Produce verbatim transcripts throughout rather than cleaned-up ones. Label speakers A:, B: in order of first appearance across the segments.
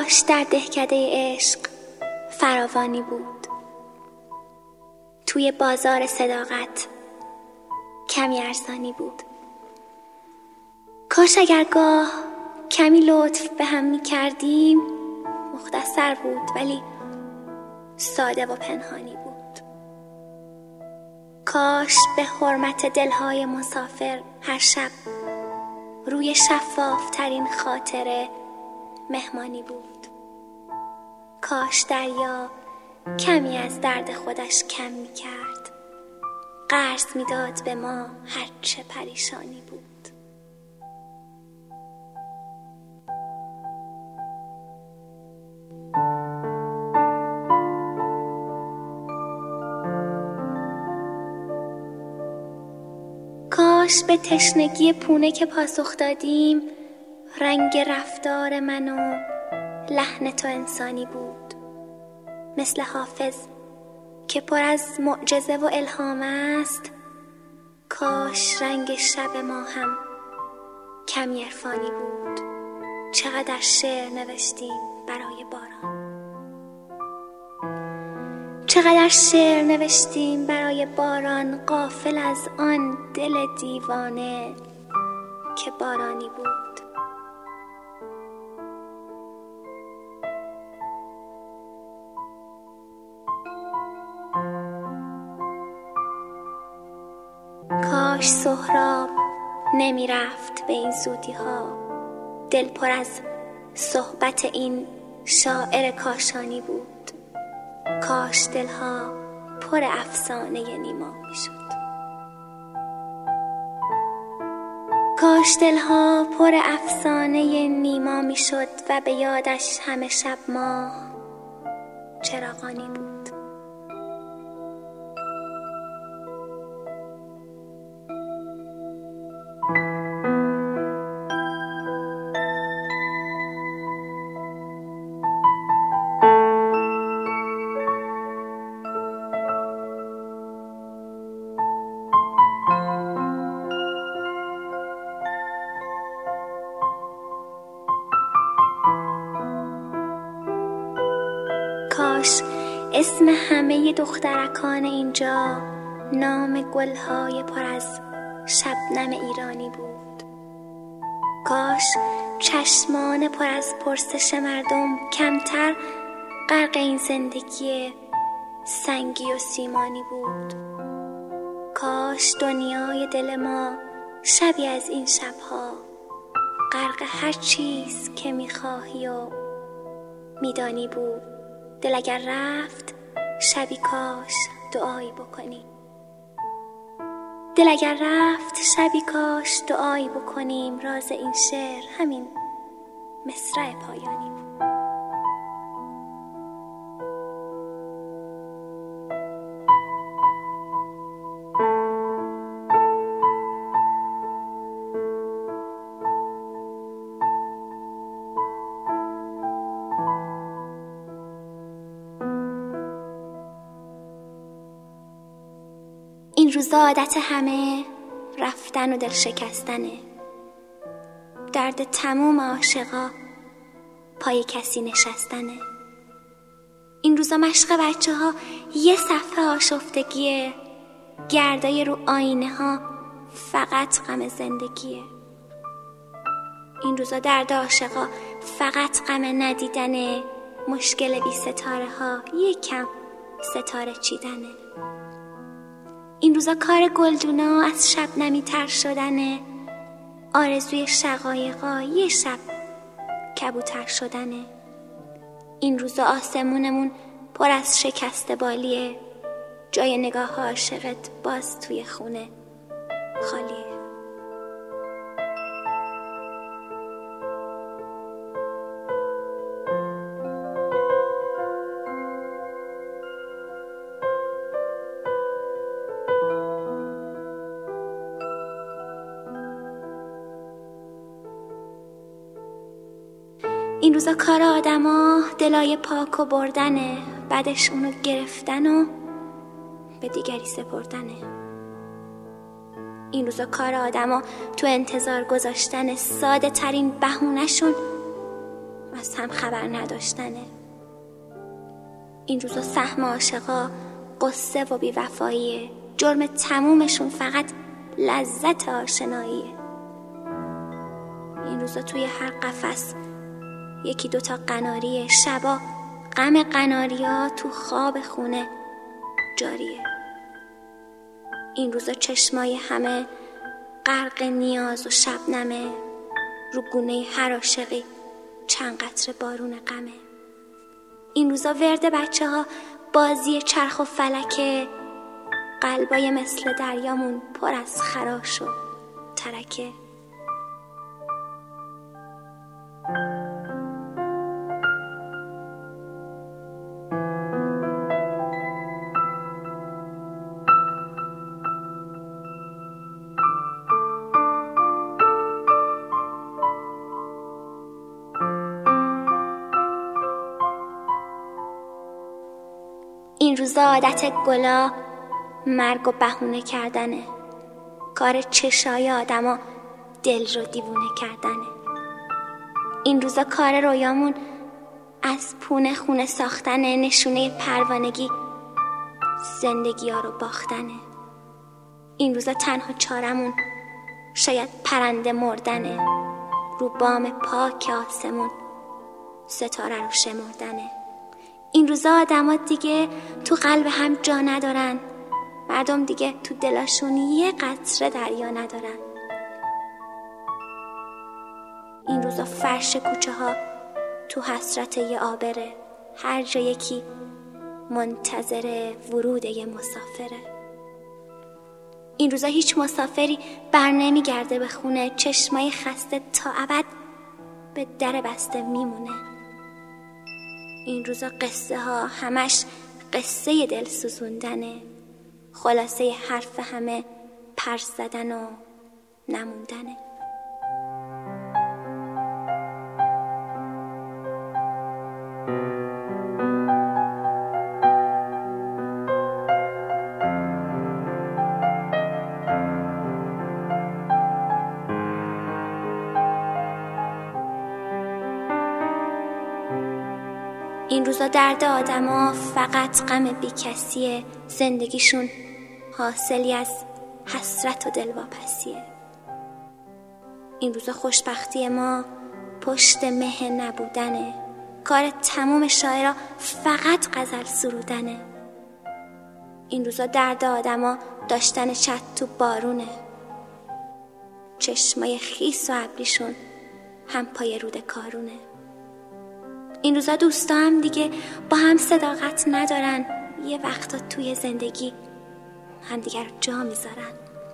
A: کاش در دهکده عشق فراوانی بود، توی بازار صداقت کمی ارزانی بود. کاش اگرگاه کمی لطف به هم می کردیم مختصر بود ولی ساده و پنهانی بود. کاش به حرمت دلهای مسافر هر شب روی شفاف ترین خاطره مهمانی بود. کاش دریا کمی از درد خودش کم می کرد، قرض می داد به ما هرچه پریشانی بود. کاش به تشنگی پونه که پاسخ دادیم رنگ رفتار من و لحن تو انسانی بود، مثل حافظ که پر از معجزه و الهام است. کاش رنگ شب ما هم کمی عرفانی بود. چقدر شعر نوشتیم برای باران، چقدر شعر نوشتیم برای باران، غافل از آن دل دیوانه که بارانی بود. کاش سهراب نمی رفت به این زودی ها، دل پر از صحبت این شاعر کاشانی بود. کاش دلها پر افسانه نیما می شد، کاش دلها پر افسانه نیما می شد و به یادش همه شب ماه چراغانی بود. کاش اسم همه دخترکان اینجا نام گلهای پر از شبنم ایرانی بود. کاش چشمان پر از پرسش مردم کمتر غرق این زندگی سنگی و سیمانی بود. کاش دنیای دل ما شبی از این شبها غرق هر چیز که میخواهی و میدانی بود. دل اگر رفت شبی کاش دعایی بکنی، دل اگر رفت شبی کاش دعایی بکنیم. راز این شعر همین مصرع پایانی بود. این روزا عادت همه رفتن و دل شکستنه، درد تموم عاشقا پای کسی نشستنه. این روزا مشق بچه ها یه صفحه آشفتگیه، گردای رو آینه ها فقط غم زندگیه. این روزا درد عاشقا فقط غم ندیدنه، مشکل بی ستاره ها یکم ستاره چیدنه. این روزا کار گلدونا از شبنمی تر شدنه، آرزوی شقایقا یه شب کبوتر شدنه. این روزا آسمونمون پر از شکست بالیه، جای نگاه عاشقت باز توی خونه خالیه. این روزا کار آدما دلای پاک و بردنه، بعدش اونو گرفتن و به دیگری سپردنه. این روزا کار آدما تو انتظار گذاشتن، ساده ترین بهونه‌شون از هم خبر نداشتنه. این روزا سهم عاشقا قصه و بی‌وفاییه، جرم تمومشون فقط لذت آشناییه. این روزا توی هر قفس یکی دوتا قناریه، شبا غم قناریا تو خواب خونه جاریه. این روزا چشمای همه غرق نیاز و شبنمه، رو گونه هر عاشقی چند قطره بارون غمه. این روزا ورد بچه ها بازی چرخ و فلکه، قلبای مثل دریامون پر از خراش و ترکه. این روزا عادت گلا مرگ و بهونه کردنه، کار چشای آدما دل رو دیوونه کردنه. این روزا کار رویامون از پونه خونه ساختنه، نشونه پروانگی زندگی ها رو باختنه. این روزا تنها چارمون شاید پرنده مردنه، رو بام پاک آسمون ستاره رو شمردنه. این روزا آدما دیگه تو قلب هم جا ندارن، مردم دیگه تو دلاشون یه قطره دریا ندارن. این روزا فرش کوچه ها تو حسرت یه آبره، هر جا یکی منتظر ورود یه مسافره. این روزا هیچ مسافری بر نمیگرده به خونه، چشمای خسته تا ابد به در بسته میمونه. این روزا قصه ها همش قصه دل سوزوندنه، خلاصه حرف همه پرس زدن و نموندنه. این روزا درد آدما فقط غم بی کسیه، زندگیشون حاصلی از حسرت و دلواپسیه. این روزا خوشبختی ما پشت مه نبودنه، کار تمام شاعرها فقط غزل سرودنه. این روزا درد آدما داشتن چت تو بارونه، چشمای خیس و ابریشون هم پای رود کارونه. این روزا دوستا هم دیگه با هم صداقت ندارن، یه وقتا توی زندگی هم دیگر رو جا میذارن.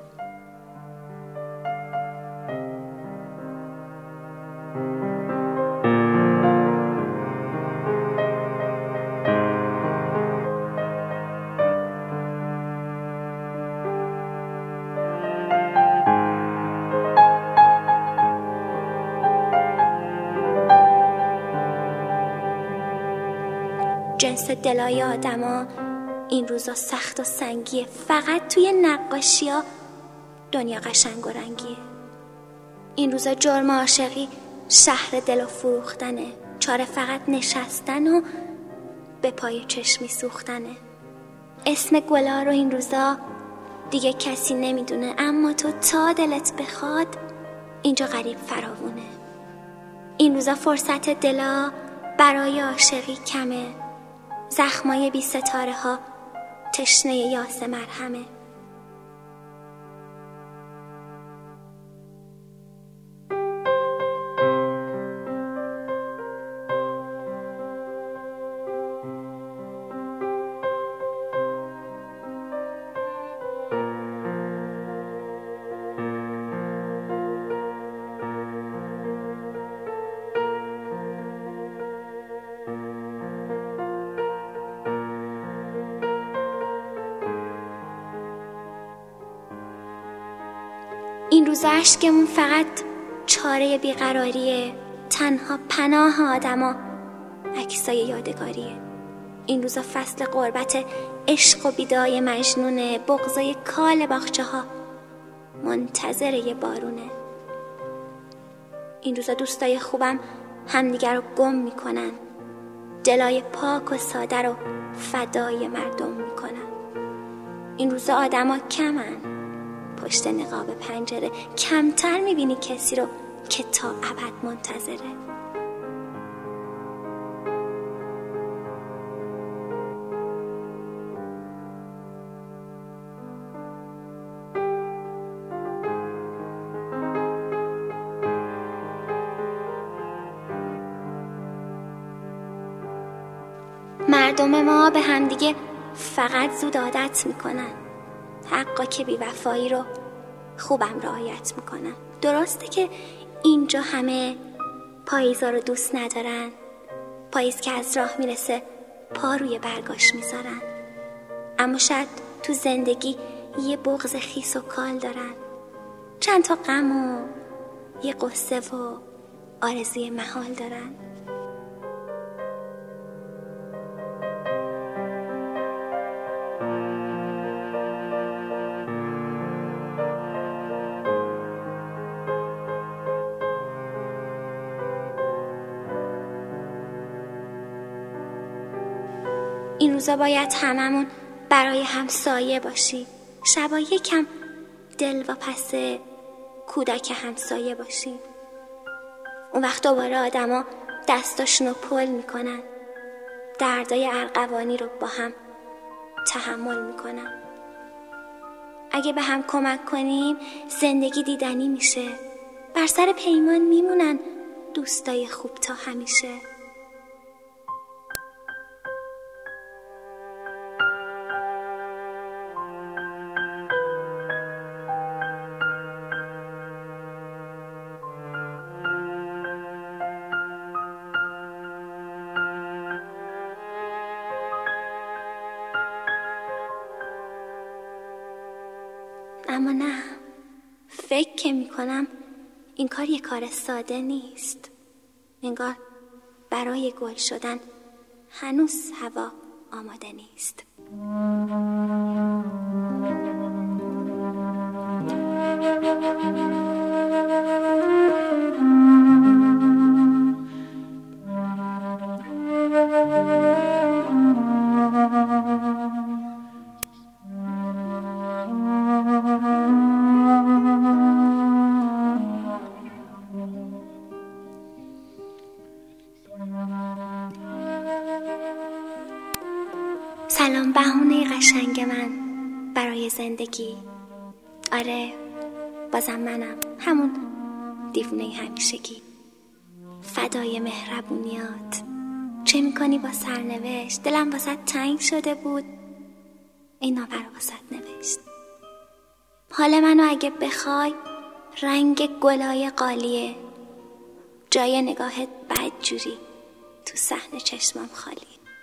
A: جنس دلای آدما این روزا سخت و سنگیه، فقط توی نقاشی ها دنیا قشنگ و رنگیه. این روزا جرم عاشقی شهر دل و فروختنه، چاره فقط نشستن و به پای چشمی سوختنه. اسم گلا رو این روزا دیگه کسی نمیدونه، اما تو تا دلت بخواد اینجا غریب فراوونه. این روزا فرصت دلا برای عاشقی کمه، زخمای بی ستاره ها تشنه یاس مرهمه. این روزا عشقمون فقط چاره بیقراریه، تنها پناه آدما عکسای یادگاریه. این روزا فصل غربت عشق و بیدای مجنونه، بغضای کال باغچه ها منتظر یه بارونه. این روزا دوستای خوبم همدیگر رو گم میکنن، دلای پاک و ساده رو فدای مردم میکنن. این روزا آدما کمن، پشت نقاب پنجره کمتر میبینی کسی رو که تا ابد منتظره. مردم ما به همدیگه فقط زود عادت میکنن، حقا که بی‌وفایی رو خوبم رعایت میکنن. درسته که اینجا همه پاییزا رو دوست ندارن، پاییز که از راه میرسه پا روی برگاش میذارن، اما شاید تو زندگی یه بغض خیس و کال دارن، چند تا غم و یه قصه و آرزوی محال دارن. این روزا باید هممون برای هم سایه باشی، شبا یکم دل و پس کودک همسایه باشی. اون وقت دوباره آدما دستاشونو پل میکنن، دردای ارغوانی رو با هم تحمل میکنن. اگه به هم کمک کنیم زندگی دیدنی میشه، بر سر پیمان میمونن دوستای خوب تا همیشه. اما نه، فکر که میکنم این کار یه کار ساده نیست. انگار برای گل شدن هنوز هوا آماده نیست. سلام بهونه قشنگ من برای زندگی. آره بازم منم، همون دیوونه همیشگی، فدای مهربونیات. چه میکنی با سرنوشت؟ دلم واسط تنگ شده بود، این نامه رو واسط نوشت. حال منو اگه بخوای رنگ گلای قالیه، جای نگاهت بدجوری تو صحنه چشمم خالی.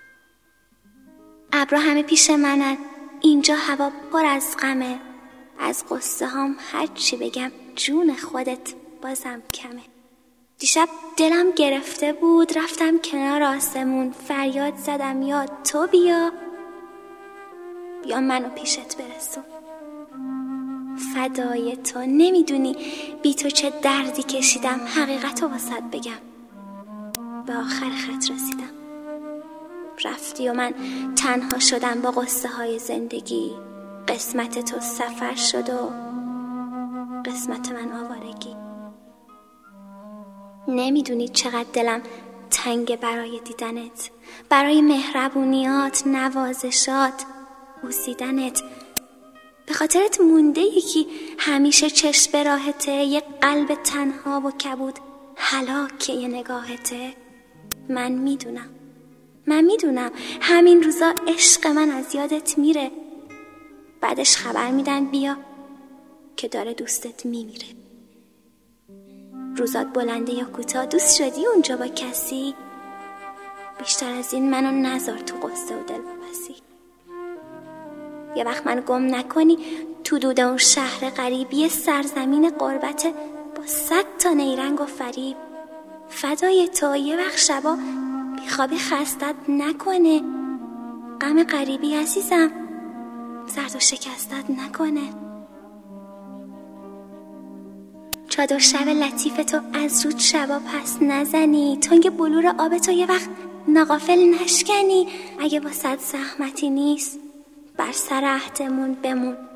A: ابرا همه پیش منن، اینجا هوا پر از غمه، از قصه هام هر چی بگم جون خودت بازم کمه. دیشب دلم گرفته بود، رفتم کنار آسمون، فریاد زدم یا تو بیا یا منو پیشت برسون. فدای تو، نمیدونی بی تو چه دردی کشیدم، حقیقتو واسط بگم به آخر خط رسیدم. رفتی و من تنها شدم با قصه های زندگی، قسمت تو سفر شد و قسمت من آوارگی. نمیدونی چقدر دلم تنگ برای دیدنت، برای مهربونیات، نوازشات، بوسیدنت. به خاطرت مونده یکی همیشه چشم به راهته، یه قلب تنها و کبود هلاکه یه نگاهته. من میدونم من میدونم همین روزا عشق من از یادت میره، بعدش خبر میدن بیا که داره دوستت میمیره. روزات بلنده یا کوتاه، دوست شدی اونجا با کسی؟ بیشتر از این منو نذار تو قصه و دلواپسی. یه وقت منو گم نکنی تو دود اون شهر غریب، یه سرزمین غربت با صد تا نیرنگ و فریب. فدای تو، یه وقت شبا بیخوابی خستت نکنه، غم غریبی عزیزم زرد و شکستت نکنه. چادر شب لطیف تو از رود شبا پس نزنی، تنگ بلور آب تو یه وقت ناغافل نشکنی. اگه واسد زحمتی نیست بر سر عهدمون بمون،